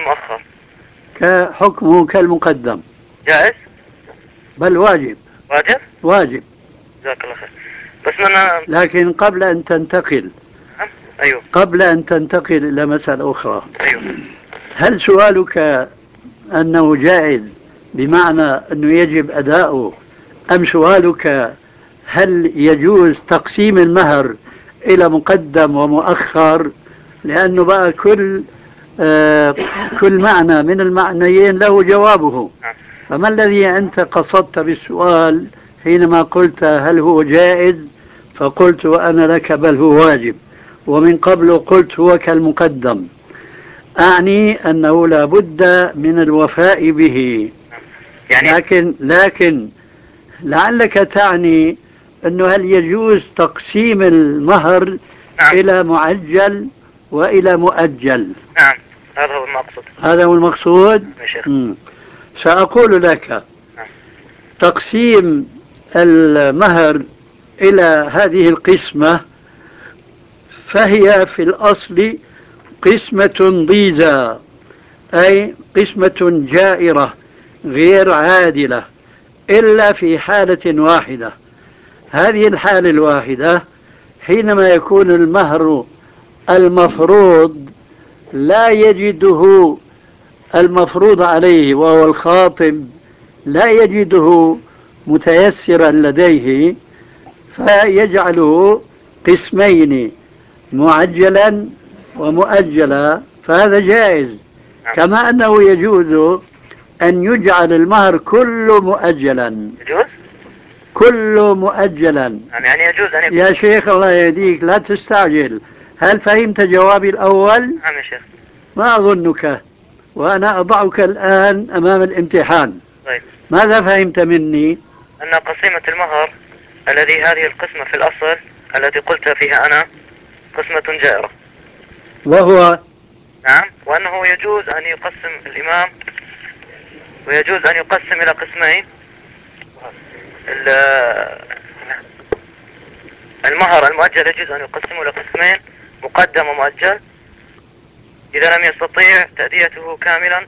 المؤخر كحكمه كالمقدم. جائز؟ بل واجب. واجب؟ واجب. جزاك الله خير. بس أنا. لكن قبل أن تنتقل أيوه. قبل أن تنتقل إلى مسألة أخرى، أيوه. هل سؤالك أنه جائز بمعنى أنه يجب أداؤه، أم سؤالك هل يجوز تقسيم المهر إلى مقدم ومؤخر؟ لأنه بقى كل معنى من المعنيين له جوابه. نعم. فما الذي أنت قصدت بالسؤال حينما قلت هل هو جائز؟ فقلت أنا لك بل هو واجب، ومن قبل قلت هو كالمقدم. أعني أنه لا بد من الوفاء به. يعني. لكن لعلك تعني أنه هل يجوز تقسيم المهر نعم. إلى معجل وإلى مؤجل؟ نعم، هذا هو المقصود. هذا هو المقصود. يا شيخ. سأقول لك نعم. تقسيم المهر إلى هذه القسمة فهي في الأصل قسمة ضيزى، أي قسمة جائرة غير عادلة، إلا في حالة واحدة. هذه الحالة الواحدة حينما يكون المهر المفروض لا يجده المفروض عليه وهو الخاطب، لا يجده متيسرا لديه، فيجعله قسمين، معجلا ومؤجلا، فهذا جائز. نعم. كما أنه يجوز أن يجعل المهر كله مؤجلا. يجوز؟ كله مؤجلا. يعني يجوز أن يكون. يا شيخ الله يهديك لا تستعجل. هل فهمت جوابي الأول؟ نعم يا شيخ. ما أظنك، وأنا أضعك الآن أمام الامتحان. طيب. ماذا فهمت مني؟ أن قسيمة المهر الذي هذه القسمة في الأصل التي قلت فيها أنا قسمة جائرة. وهو نعم، وأنه يجوز أن يقسم الإمام، ويجوز أن يقسم إلى قسمين. المهر المؤجل يجوز أن يقسم إلى قسمين، مقدم ومؤجل، إذا لم يستطيع تأديته كاملا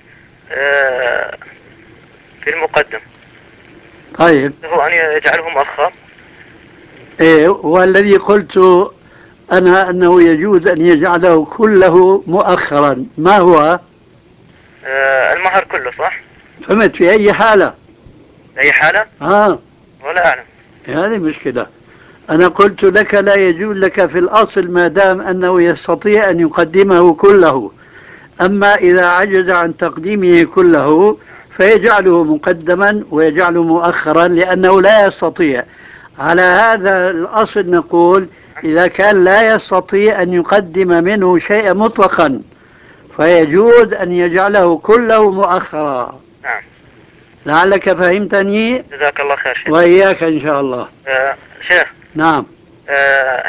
في المقدم. طيب. هو أن يجعله مؤخر. إيه، والذي قلت أنا أنه يجوز أن يجعله كله مؤخرا، ما هو؟ المهر كله، صح؟ فهمت؟ في أي حالة؟ أي حالة؟ ولا أعلم. هذه مشكلة. أنا قلت لك لا يجوز لك في الأصل ما دام أنه يستطيع أن يقدمه كله، أما إذا عجز عن تقديمه كله فيجعله مقدما ويجعله مؤخرا لأنه لا يستطيع. على هذا الأصل نقول إذا كان لا يستطيع أن يقدم منه شيئا مطلقا فيجوز أن يجعله كله مؤخرا. نعم. لعلك فهمتني. جزاك الله خير شيخ. وإياك إن شاء الله. شيخ. نعم.